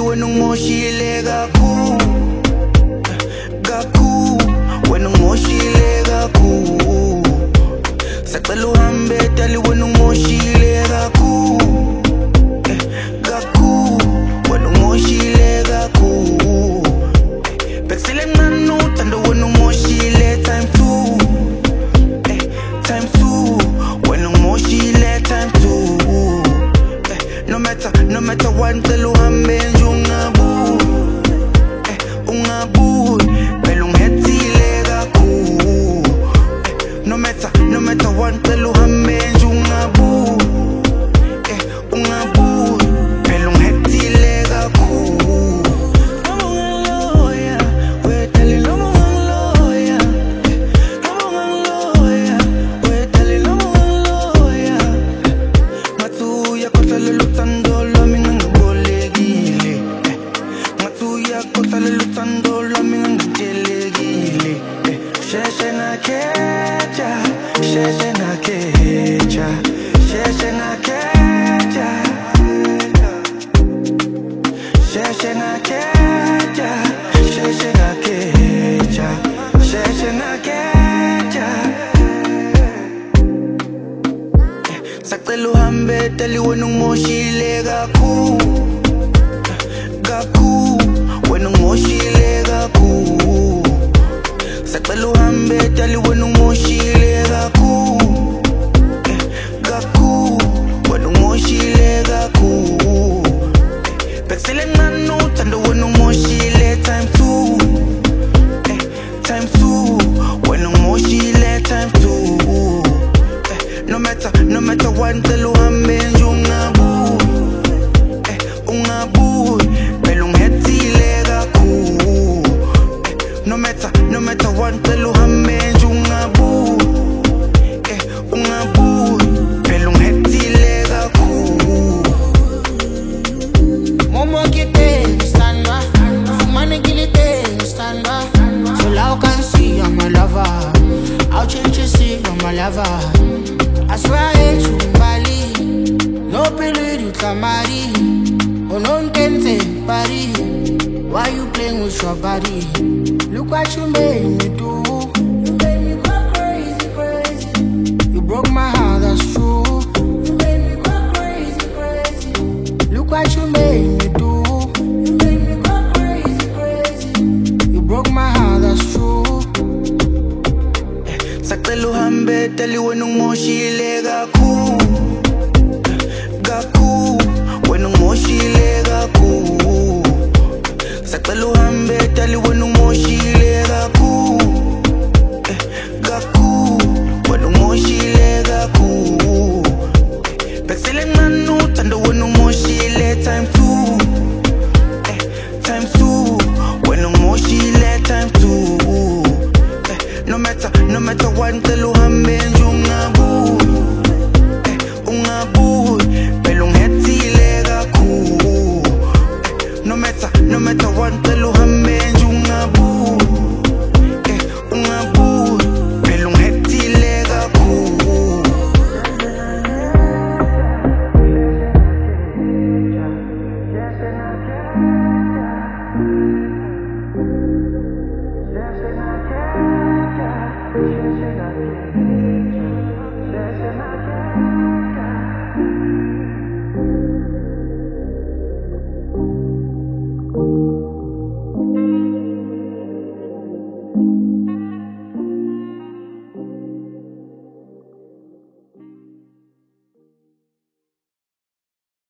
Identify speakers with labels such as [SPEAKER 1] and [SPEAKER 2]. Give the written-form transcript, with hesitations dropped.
[SPEAKER 1] wena ungimoshile kakhulu, kakhulu, wena ungimoshile kakhulu. Sacela uhambe dali wena ungimoshile kakhulu, kakhulu, wena ungimoshile kakhulu. Bekusele mncane uthando wena ungimoshile times 2, times 2, wena ungimoshile times 2. No matter what, ngicela uhambe nje ungabuyi, ungabuyi, phela ungihethile kakhulu. No matter what, ngicela uhambe nje ungabuyi, ungabuyi, phela ungihethile kakhulu. Noma ungangiloya, wedale noma ungangiloya, noma ungangiloya, wedale noma ungangiloya. Ngathi uyakhohlwa lolu thando lwami ngangibolekile, ngathi uyakhohlwa lolu thando lwami ngangitshelekile. Sheshe ngakhetha, sheshe ngakhetha, sheshe ngakhetha, sheshe ngakhetha, sheshe ngakhetha, sheshe ngakhetha. Sacela uhambe dali wena ungimoshile kakhulu, kakhulu, wena ungimoshile kakhulu. Sacela uhambe dali wena ungimoshile kakhulu, kakhulu, wena ungimoshile kakhulu. Bekusele mncane uthando wena ungimoshile times 2, times 2, wena ungimoshile times 2. No matter what, ngicela uhambe nje ungabuyi, ungabuyi, phela ungihethile kakhulu. No matter what, ngicela uhambe nje ungabuyi, ungabuyi, phela ungihethile kakhulu.
[SPEAKER 2] Momo kite standby, money kill it standby. So now can see I'm a lover, I'll change you see I'm a lover. I swear I hate you Bali, no pili you tamari, oh no kente body. Why you playing with your body? Look what you made me do. You made me go crazy, crazy. You broke my heart, that's true. You made me go crazy, crazy. Look what you made me do. You made me go crazy, crazy. You broke my heart, that's true.
[SPEAKER 1] Sacela uhambe dali wena ungimoshile kakhulu, kakhulu, wena ungimoshile kakhulu. Sacela uhambe dali wena ungimoshile kakhulu, kakhulu, wena ungimoshile kakhulu. Bekusele mncane uthando wena ungimoshile times 2, times 2, wena ungimoshile times 2. No matter what, ngicela uhambe nje ungabuyi, ungabuyi, phela ungihethile kakhulu. No matter what, ngicela